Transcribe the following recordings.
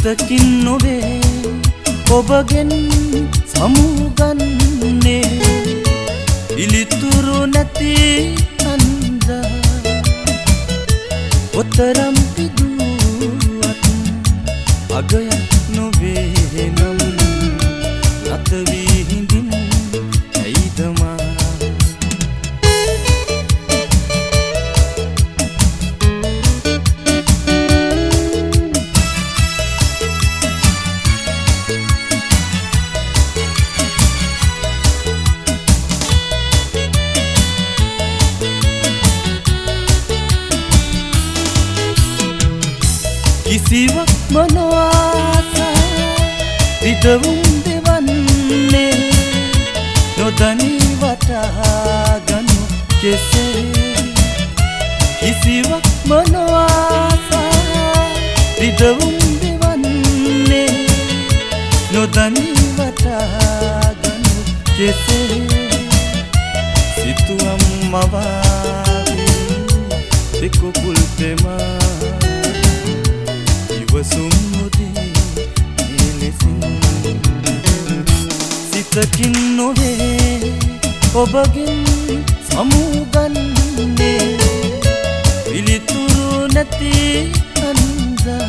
සිතකින් නොවේ ඔබගෙන් සමුගන්නේ පිළිතුරු නැති අන්දා ඔතරම් පිදුවත් අගයක් නොවේ නම් රත වී හිඳින් ඇයිදමා කිසිවක් මොනවාසා රිදවුම් දෙවන්නේ නොදනී වටහා ගනු කෙසේ කිසිවක් මොනවාසා රිදවුම් දෙවන්නේ නොදනී වටහා ගනු කෙසේ සිතුවම් මවාවී දෙකුපුල් තෙමා සිතකින් නොවේ ඔබගෙන් සමුගන්නේ පිළිතුරු නැති අන්දා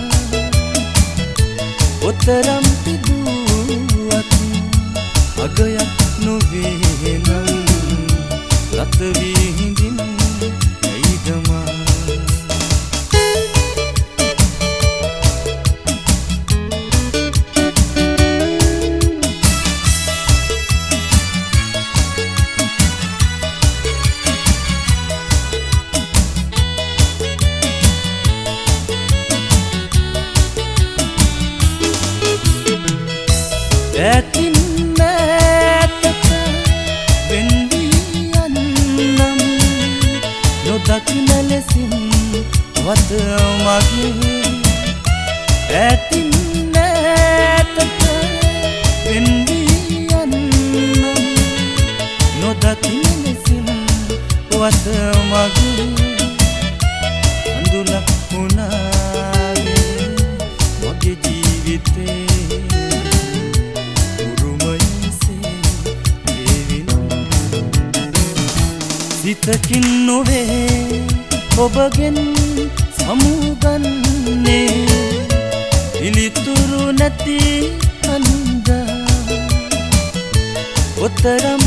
ඔතරම් පිදුවත් අගයක් නොවේ නම් රත වී හිඳින් ඇයිදමා ඇතින් මෑතක වෙන්වී යන්නම් නොදකින ලෙසින් වත මගේ ඇතින් මෑතක වෙන්වී යන්නම් නොදකින ලෙසින් වත මගේ අඳුලක් වුණාවේ මගේ ජීවිතේ සිතකින් නොවේ ඔබගෙන් සමුගන්නේ පිළිතුරු නැති අන්දා ඔතරම්